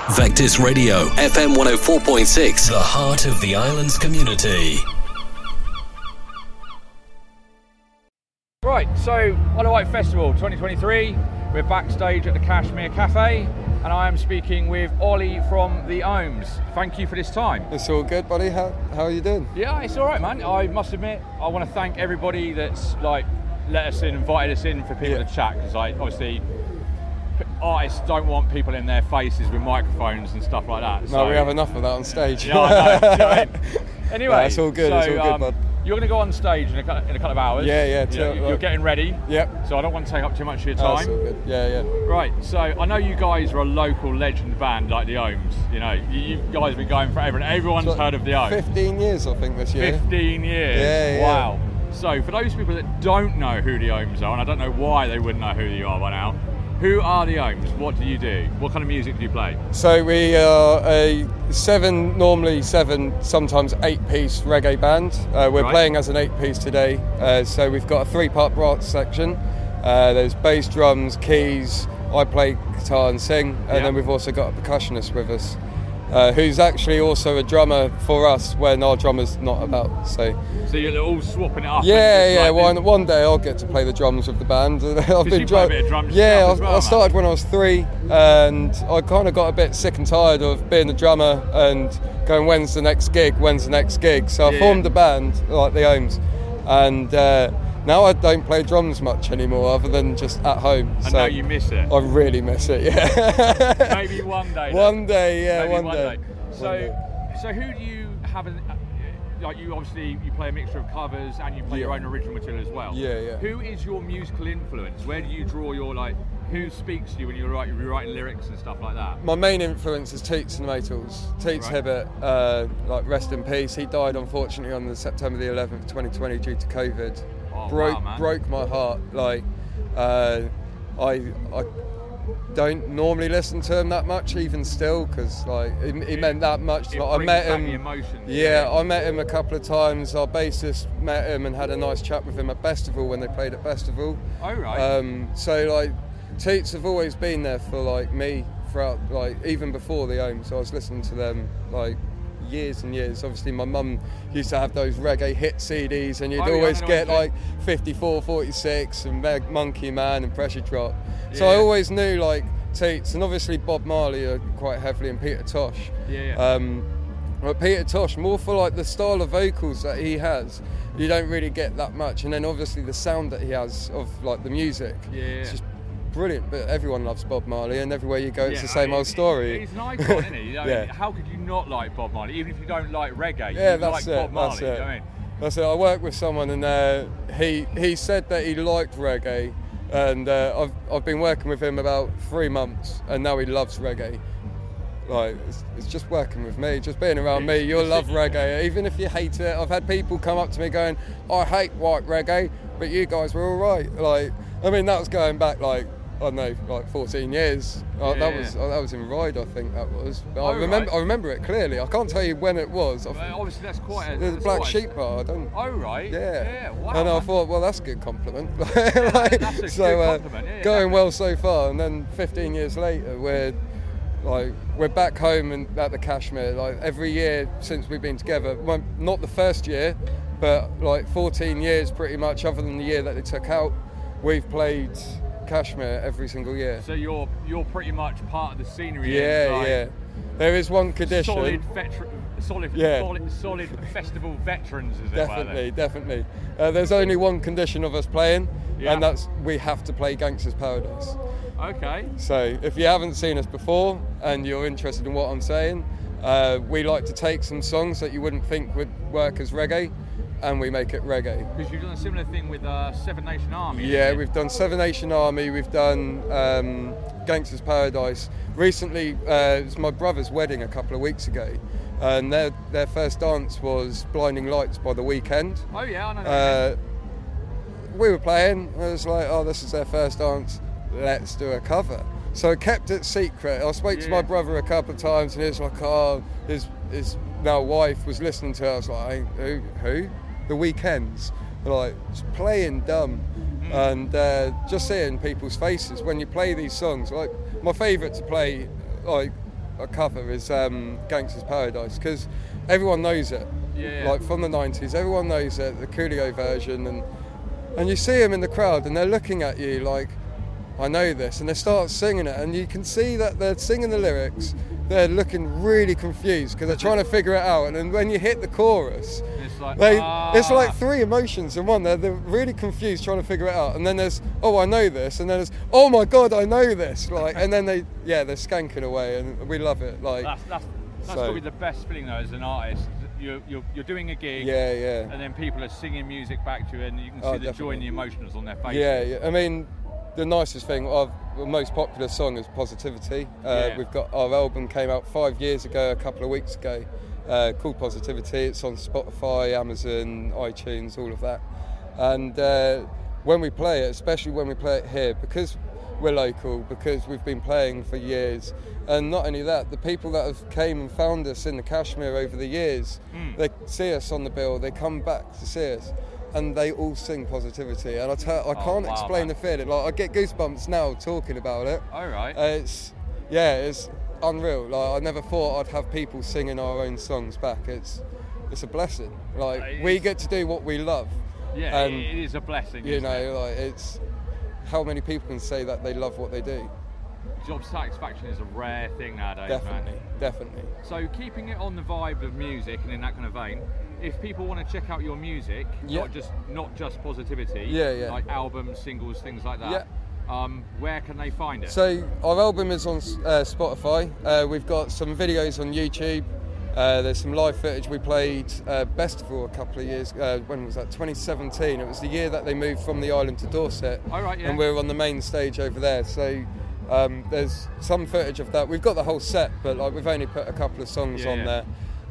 Vectis Radio, FM 104.6, the heart of the island's community. Right, so Isle of Wight Festival 2023, we're backstage at the Kashmir Cafe, and I am speaking with Ollie from the Ohms. Thank you for this time. It's all good, buddy. How are you doing? Yeah, it's all right, man. I must admit, I want to thank everybody that's let us in, invited us in for people to chat, because obviously artists don't want people in their faces with microphones and stuff like that. No, we have enough of that on stage. Yeah, I know. Do you know what I mean? Anyway, no, it's all good. So, it's all good, bud. You're going to go on stage in a couple of hours. Yeah. You're getting ready. Yep. So I don't want to take up too much of your Oh, time. that's all good. Yeah. Right, so I know you guys are a local legend band like the Ohms. You know, you guys have been going forever, and everyone's heard of the Ohms. 15 years, I think, this year. 15 years. Yeah. Wow. So for those people that don't know who the Ohms are, and I don't know why they wouldn't know who you are by now, who are the Ohms? What do you do? What kind of music do you play? So we are a normally seven, sometimes 8-piece reggae band. We're playing as an 8-piece today. So we've got a 3-part brass section. There's bass, drums, keys. I play guitar and sing, and then we've also got a percussionist with us, who's actually also a drummer for us when our drummer's not about. So you're all swapping it up. Yeah. One day I'll get to play the drums of the band. I've been play a bit of drums. Yeah, as well, I started when I was 3, and I kind of got a bit sick and tired of being the drummer and going, when's the next gig? So I formed a band like the Ohms, and now I don't play drums much anymore, other than just at home. And now you miss it. I really miss it. Yeah. Maybe one day. One day. So who do you have? You obviously you play a mixture of covers and you play your own original material as well. Yeah. Who is your musical influence? Where do you draw your who speaks to you when you're writing lyrics and stuff like that? My main influence is Teets and the Maytals. Teets Hibbert, rest in peace. He died unfortunately on September the 11th, 2020 due to COVID. Broke my heart. I don't normally listen to him that much, even still, because he meant that much. I met him. The emotions. Yeah, I met him a couple of times. Our bassist met him and had a nice chat with him at Festival when they played at Festival. Oh right. Teets have always been there for me throughout, even before the Ohms. I was listening to them years and years. Obviously my mum used to have those reggae hit CDs, and you'd always get 54, 46 and Monkey Man and Pressure Drop. So I always knew Teets, and obviously Bob Marley are quite heavily, and Peter Tosh. But Peter Tosh, more for the style of vocals that he has, you don't really get that much, and then obviously the sound that he has of the music. It's just brilliant. But everyone loves Bob Marley, and everywhere you go it's the same old story. He's an icon, isn't he? How could you not like Bob Marley? Even if you don't like reggae, that's it. Bob Marley. That's it. You know what I mean? That's it. I worked with someone, and he said that he liked reggae, and I've been working with him about 3 months, and now he loves reggae. It's just working with me, just being around me. You'll love reggae, even if you hate it. I've had people come up to me going, I hate white reggae, but you guys were all right. That was going back 14 years. That was in Ryde, I think that was. But I remember it clearly. I can't tell you when it was. Obviously, that's quite the Black Sheep bar. I don't. Oh right. Yeah. Wow. And I thought, well, that's a good compliment. That's a good compliment. Going well so far, and then 15 years later, we're back home and at the Kashmir. Every year since we've been together. Well, not the first year, but 14 years pretty much. Other than the year that they took out, we've played Kashmir every single year. So you're pretty much part of the scenery. Yeah. There is one condition. Solid festival veterans, is it? Definitely. There's only one condition of us playing, and that's we have to play Gangsta's Paradise. Okay. So if you haven't seen us before and you're interested in what I'm saying, we like to take some songs that you wouldn't think would work as reggae, and we make it reggae. Because you've done a similar thing with Seven Nation Army. Yeah, we've done Seven Nation Army, we've done Gangsta's Paradise. Recently, it was my brother's wedding a couple of weeks ago, and their first dance was Blinding Lights by The Weeknd. Oh yeah, I know that. We were playing, I was like, oh, this is their first dance, let's do a cover. So I kept it secret. I spoke to my brother a couple of times, and he was like, oh, his now wife was listening to it. I was like, who? The Weekends. Just playing dumb. And just seeing people's faces when you play these songs. My favourite to play, a cover is Gangster's Paradise, because everyone knows it. Yeah. Like from the 90s, everyone knows it, the Coolio version, and you see them in the crowd and they're looking at you like, I know this, and they start singing it, and you can see that they're singing the lyrics, they're looking really confused because they're trying to figure it out, and then when you hit the chorus, it's like three emotions in one. They're really confused trying to figure it out, and then there's, oh, I know this, and then there's, oh my god, I know this, like, and then they're skanking away, and we love it. Like that's probably the best feeling though as an artist. You're doing a gig, and then people are singing music back to you, and you can see the joy and the emotions on their faces. Yeah. I mean, the nicest thing, the most popular song is Positivity. We've got our album came out 5 years ago, a couple of weeks ago, called Positivity. It's on Spotify, Amazon, iTunes, all of that. And when we play it, especially when we play it here, because we're local, because we've been playing for years, and not only that, the people that have came and found us in the Kashmir over the years, they see us on the bill, they come back to see us, and they all sing Positivity, and I can't explain the feeling. Like, I get goosebumps now talking about it. All right. It's unreal. Like, I never thought I'd have people singing our own songs back. It's a blessing. Like, we get to do what we love. Yeah, and, it is a blessing. You know, like, it's how many people can say that they love what they do. Job satisfaction is a rare thing nowadays, Definitely. So keeping it on the vibe of music and in that kind of vein, if people want to check out your music, not just Positivity, like albums, singles, things like that, where can they find it? So our album is on Spotify. We've got some videos on YouTube. There's some live footage. We played Bestival a couple of years. When was that? 2017. It was the year that they moved from the island to Dorset. Oh, right, yeah. And we were on the main stage over there. So there's some footage of that. We've got the whole set, but like, we've only put a couple of songs on there.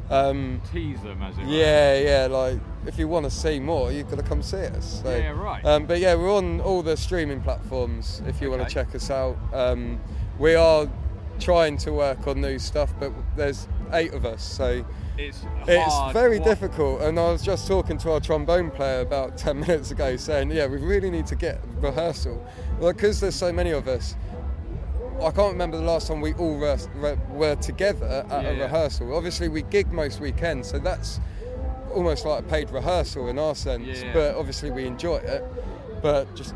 Tease them, as it were. Yeah. Like, if you want to see more, you've got to come see us. So, right. But yeah, we're on all the streaming platforms if you want to check us out. We are trying to work on new stuff, but there's 8 of us, so it's very difficult. And I was just talking to our trombone player about 10 minutes ago, saying, we really need to get rehearsal, because there's so many of us. I can't remember the last time we all were together at a rehearsal. Obviously, we gig most weekends, so that's almost like a paid rehearsal in our sense. But obviously, we enjoy it. But just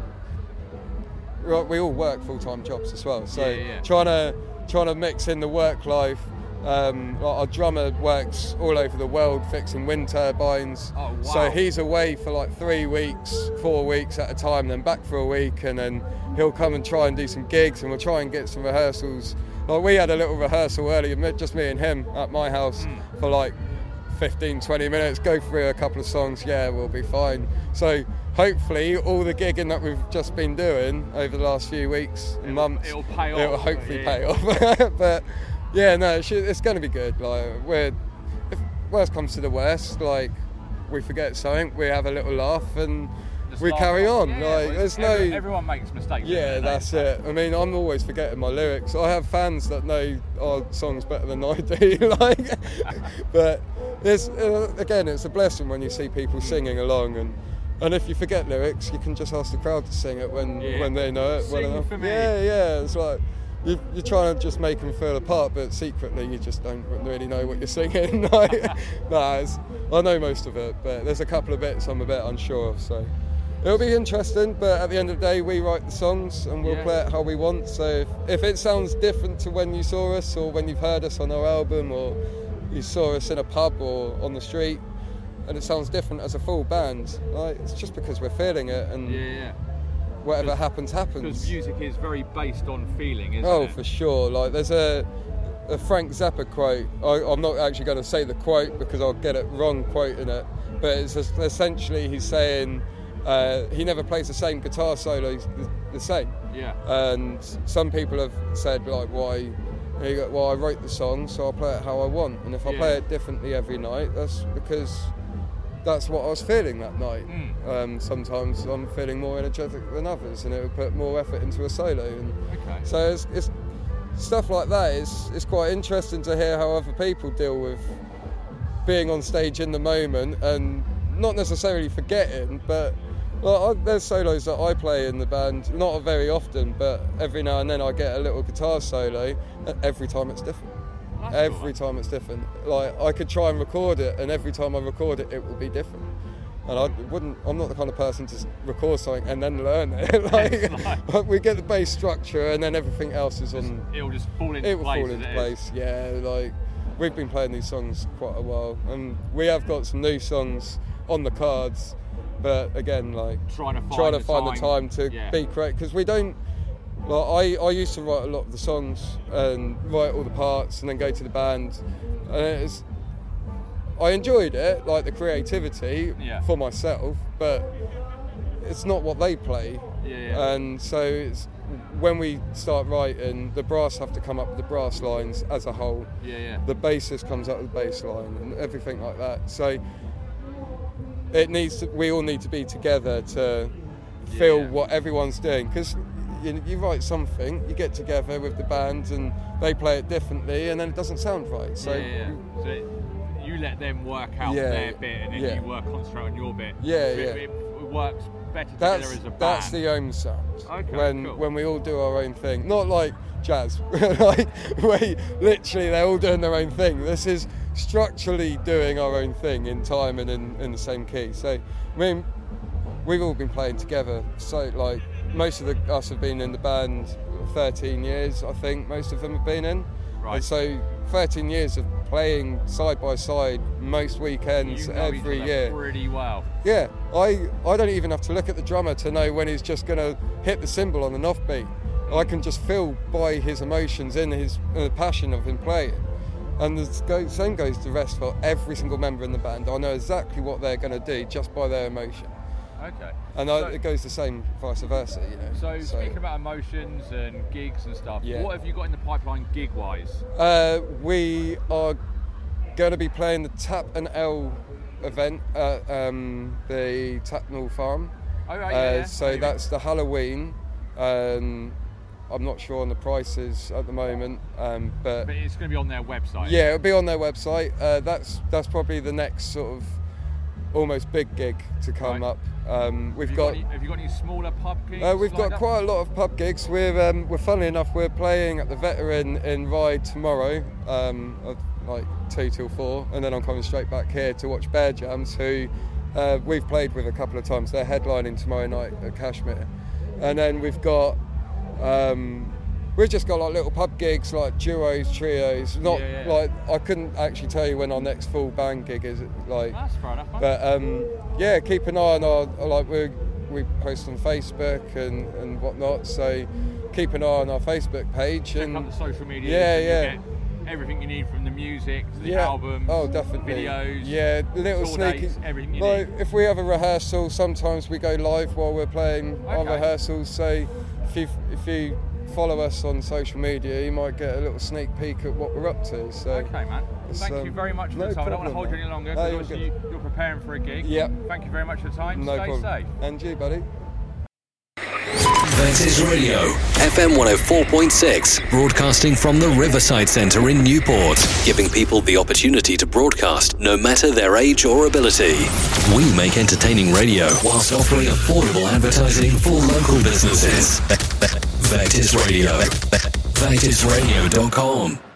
we all work full-time jobs as well, so trying to mix in the work life. Our drummer works all over the world fixing wind turbines. Oh, wow. So he's away for like 3 weeks, 4 weeks at a time, then back for a week, and then he'll come and try and do some gigs, and we'll try and get some rehearsals. Like, we had a little rehearsal earlier, just me and him at my house for like 15-20 minutes, go through a couple of songs, we'll be fine. So hopefully all the gigging that we've just been doing over the last few weeks and months, it'll pay off. It'll hopefully pay off. But it's going to be good. Like, if worst comes to the worst, like, we forget something, we have a little laugh, and we carry on. Everyone makes mistakes. That's it. I mean, I'm always forgetting my lyrics. I have fans that know our songs better than I do. But it's a blessing when you see people singing along, and if you forget lyrics, you can just ask the crowd to sing it when they know it well enough. It's like, you're trying to just make them feel a part, but secretly you just don't really know what you're singing. I know most of it, but there's a couple of bits I'm a bit unsure of, so it'll be interesting. But at the end of the day, we write the songs and we'll play it how we want. So if it sounds different to when you saw us, or when you've heard us on our album, or you saw us in a pub or on the street, and it sounds different as a full band, it's just because we're feeling it, and whatever happens. Because music is very based on feeling, isn't it? Oh, for sure. Like, there's a Frank Zappa quote. I'm not actually going to say the quote because I'll get it wrong quoting it, but it's essentially he's saying he never plays the same guitar solo the same. Yeah. And some people have said, like, why? And you go, well, I wrote the song, so I'll play it how I want. And if I play it differently every night, that's because that's what I was feeling that night. Sometimes I'm feeling more energetic than others, and it would put more effort into a solo. And so it's stuff like that. It's quite interesting to hear how other people deal with being on stage in the moment, and not necessarily forgetting, but there's solos that I play in the band, not very often, but every now and then I get a little guitar solo, and every time it's different. Every time it's different. Like, I could try and record it, and every time I record it, it will be different. And I'm not the kind of person to record something and then learn it. Like, we get the bass structure, and then everything else is on. It'll just fall into place. It will fall into place. Yeah, like, we've been playing these songs quite a while, and we have got some new songs on the cards. But again, like, trying to find the time to be correct, because we don't. Like, I used to write a lot of the songs and write all the parts, and then go to the band, and I enjoyed it, like the creativity for myself, but it's not what they play. And so it's, when we start writing, the brass have to come up with the brass lines as a whole. The bassist comes up with the bass line and everything like that. So we all need to be together to feel what everyone's doing, because you write something, you get together with the band and they play it differently, and then it doesn't sound right. So you let them work out their bit, and then you concentrate on your bit. It works better together as a band. That's the Ohm sound. When we all do our own thing, not like jazz, like literally they're all doing their own thing. This is structurally doing our own thing in time and in the same key. So, I mean, we've all been playing together. So, like, most of us have been in the band 13 years, I think most of them have been in. Right. And so 13 years of playing side by side most weekends, every year. Pretty well. Yeah, I don't even have to look at the drummer to know when he's just going to hit the cymbal on an offbeat. I can just feel by his emotions in the passion of him playing. And the same goes to the rest for every single member in the band. I know exactly what they're going to do just by their emotion. Okay. And it goes the same vice versa, you know. So speaking about emotions and gigs and stuff, what have you got in the pipeline gig-wise? We are going to be playing the Tap and L event at the Tapnell Farm. Oh, right, So that's the Halloween. I'm not sure on the prices at the moment, but it's going to be on their website. Yeah, it'll be on their website. That's probably the next sort of almost big gig to come up. Have you got any smaller pub gigs? We've got quite a lot of pub gigs. We're funnily enough, we're playing at the Veteran in Ryde tomorrow, like 2 till 4, and then I'm coming straight back here to watch Bear Jams, who we've played with a couple of times. They're headlining tomorrow night at Cashmere, and then we've just got like little pub gigs, like duos, trios. Like, I couldn't actually tell you when our next full band gig is. Like, that's fair enough. But keep an eye on our, like, we post on Facebook and whatnot. So keep an eye on our Facebook page. Check out the social media. Everything you need, from the music to the albums, definitely. Videos, little sneaky, everything you like, need. If we have a rehearsal, sometimes we go live while we're playing our rehearsals. So if you follow us on social media, you might get a little sneak peek at what we're up to. So, okay, man. Thank you very much for the time. I don't want to hold you any longer, because obviously you're preparing for a gig. Thank you very much for the time. Stay safe. And you, buddy. Ventis Radio, FM 104.6, broadcasting from the Riverside Centre in Newport, giving people the opportunity to broadcast no matter their age or ability. We make entertaining radio whilst offering affordable advertising for local businesses. Ventis Radio, ventisradio.com.